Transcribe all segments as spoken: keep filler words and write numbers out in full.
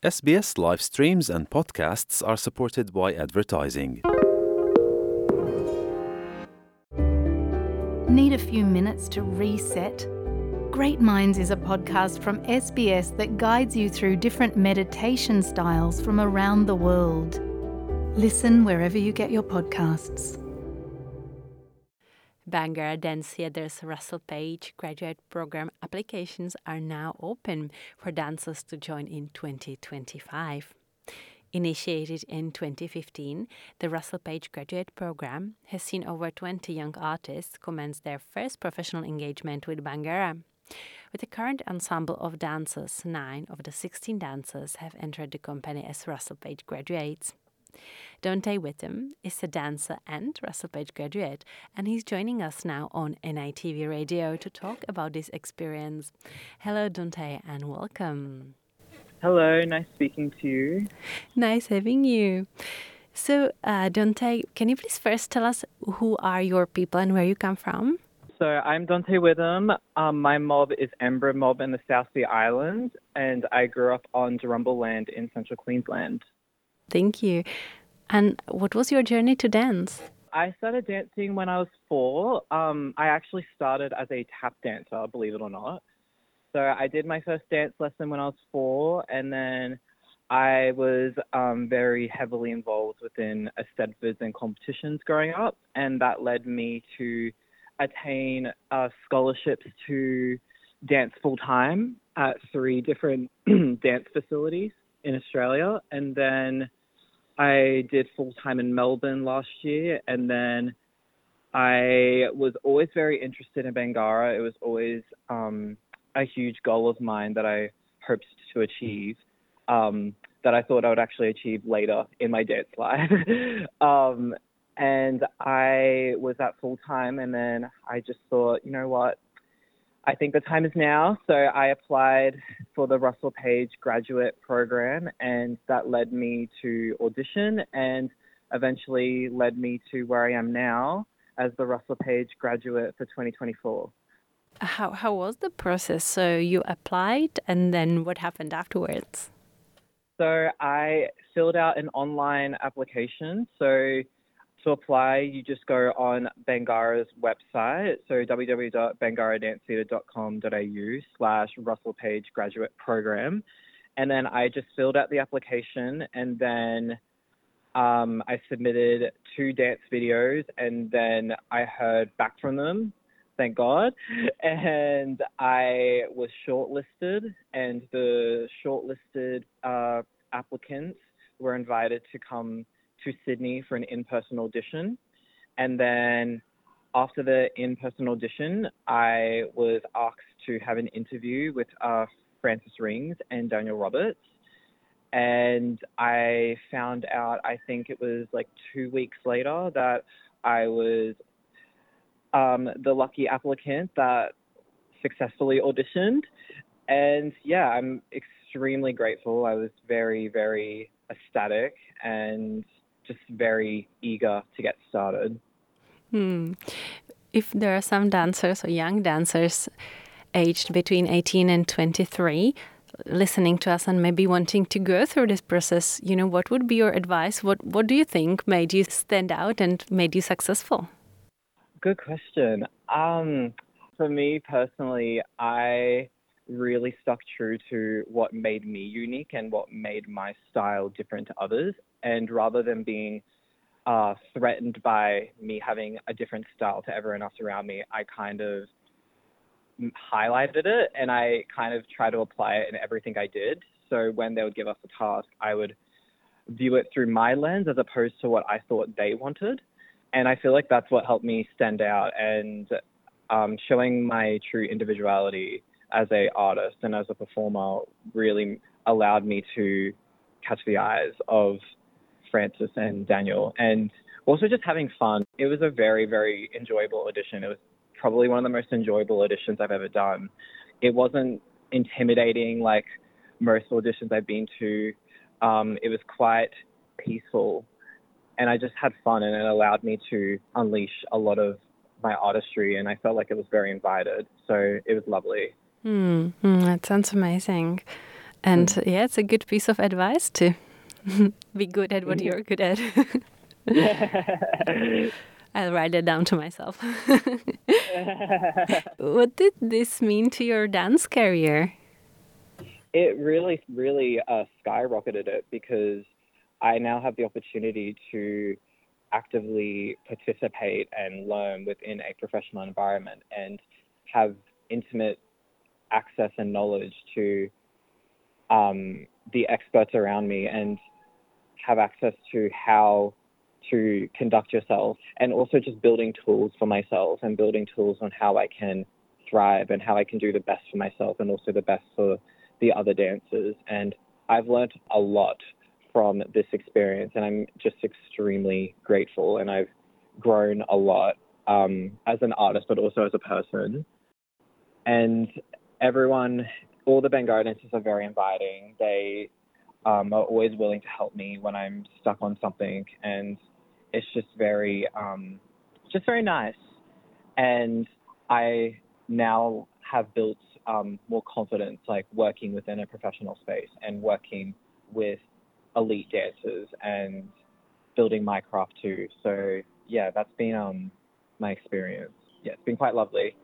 S B S live streams and podcasts are supported by advertising. Need a few minutes to reset? Great Minds is a podcast from S B S that guides you through different meditation styles from around the world. Listen wherever you get your podcasts. Bangarra Dance Theatre's Russell Page graduate program applications are now open for dancers to join in twenty twenty-five. Initiated in twenty fifteen, the Russell Page graduate program has seen over twenty young artists commence their first professional engagement with Bangarra. With the current ensemble of dancers, nine of the sixteen dancers have entered the company as Russell Page graduates. Dante Witham is a dancer and Russell Page graduate, and he's joining us now on N I T V Radio to talk about this experience. Hello, Dante, and welcome. Hello, nice speaking to you. Nice having you. So, uh, Dante, can you please first tell us who are your people and where you come from? So I'm Dante Witham. Um, my mob is Embra Mob in the South Sea Islands, and I grew up on Durumba land in central Queensland. Thank you. And what was your journey to dance? I started dancing when I was four. Um, I actually started as a tap dancer, believe it or not. So I did my first dance lesson when I was four, and then I was um, very heavily involved within aesthetics and competitions growing up, and that led me to attain uh, scholarships to dance full-time at three different dance facilities in Australia, and then I did full-time in Melbourne last year, and then I was always very interested in Bangarra. It was always um, a huge goal of mine that I hoped to achieve, um, that I thought I would actually achieve later in my dance life. um, and I was at full-time, and then I just thought, you know what, I think the time is now. So I applied for the Russell Page graduate program, and that led me to audition and eventually led me to where I am now as the Russell Page graduate for twenty twenty-four. How how was the process? So you applied, and then what happened afterwards? So I filled out an online application. So to apply, you just go on Bangarra's website, so w w w dot bangarra dance theatre dot com dot a u slash Russell Page graduate program. And then I just filled out the application, and then um, I submitted two dance videos, and then I heard back from them, thank God. And I was shortlisted, and the shortlisted uh, applicants were invited to come to Sydney for an in-person audition. And then after the in-person audition, I was asked to have an interview with uh, Francis Rings and Daniel Roberts. And I found out, I think it was like two weeks later, that I was um, the lucky applicant that successfully auditioned. And yeah, I'm extremely grateful. I was very, very ecstatic and just very eager to get started. Hmm. If there are some dancers or young dancers aged between eighteen and twenty-three listening to us and maybe wanting to go through this process, you know, what would be your advice? What What do you think made you stand out and made you successful? Good question. Um, for me personally, I really stuck true to what made me unique and what made my style different to others. And rather than being uh, threatened by me having a different style to everyone else around me, I kind of highlighted it, and I kind of try to apply it in everything I did. So when they would give us a task, I would view it through my lens as opposed to what I thought they wanted. And I feel like that's what helped me stand out, and um, showing my true individuality as a artist and as a performer really allowed me to catch the eyes of Francis and Daniel, and also just having fun. It was a very, very enjoyable audition. It was probably one of the most enjoyable auditions I've ever done. It wasn't intimidating like most auditions I've been to. Um, it was quite peaceful, and I just had fun, and it allowed me to unleash a lot of my artistry, and I felt like it was very invited. So it was lovely. Mm, mm, that sounds amazing. And mm. yeah, it's a good piece of advice to be good at what you're good at. I'll write it down to myself. What did this mean to your dance career? It really, really uh, skyrocketed it because I now have the opportunity to actively participate and learn within a professional environment and have intimate access and knowledge to um, the experts around me and have access to how to conduct yourself, and also just building tools for myself and building tools on how I can thrive and how I can do the best for myself and also the best for the other dancers. And I've learned a lot from this experience, and I'm just extremely grateful, and I've grown a lot um, as an artist, but also as a person. And everyone, all the Bangarra dancers are very inviting. They um, are always willing to help me when I'm stuck on something, and it's just very, um, just very nice. And I now have built um, more confidence, like working within a professional space and working with elite dancers and building my craft too. So yeah, that's been um, my experience. Yeah, it's been quite lovely.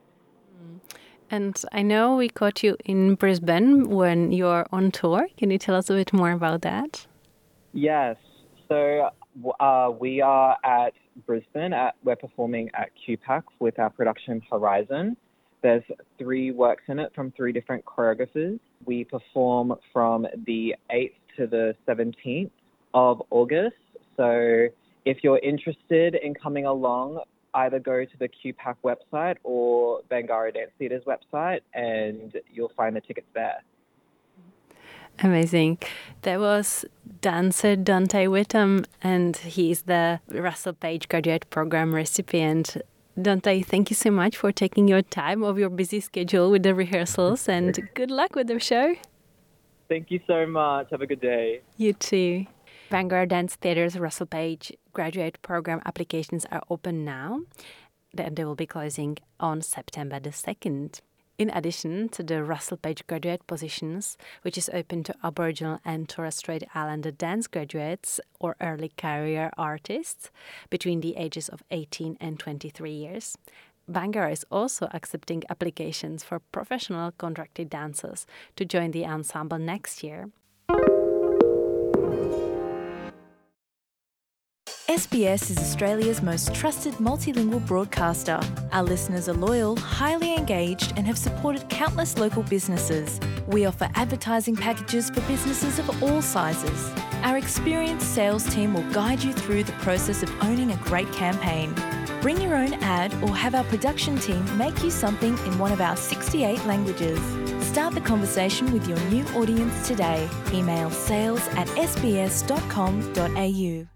And I know we caught you in Brisbane when you're on tour. Can you tell us a bit more about that? Yes. So uh, we are at Brisbane. At, we're performing at Q PAC with our production Horizon. There's three works in it from three different choreographers. We perform from the eighth to the seventeenth of August. So if you're interested in coming along, either go to the Q PAC website or Bangarra Dance Theatre's website and you'll find the tickets there. Amazing. There was dancer Dante Whittam, and he's the Russell Page Graduate Program recipient. Dante, thank you so much for taking your time of your busy schedule with the rehearsals, and good luck with the show. Thank you so much. Have a good day. You too. Bangarra Dance Theatre's Russell Page Graduate Program applications are open now. Then they will be closing on September the second. In addition to the Russell Page graduate positions, which is open to Aboriginal and Torres Strait Islander dance graduates or early career artists between the ages of eighteen and twenty-three years, Bangarra is also accepting applications for professional contracted dancers to join the ensemble next year. S B S is Australia's most trusted multilingual broadcaster. Our listeners are loyal, highly engaged, and have supported countless local businesses. We offer advertising packages for businesses of all sizes. Our experienced sales team will guide you through the process of owning a great campaign. Bring your own ad or have our production team make you something in one of our sixty-eight languages. Start the conversation with your new audience today. Email sales at s b s dot com dot a u.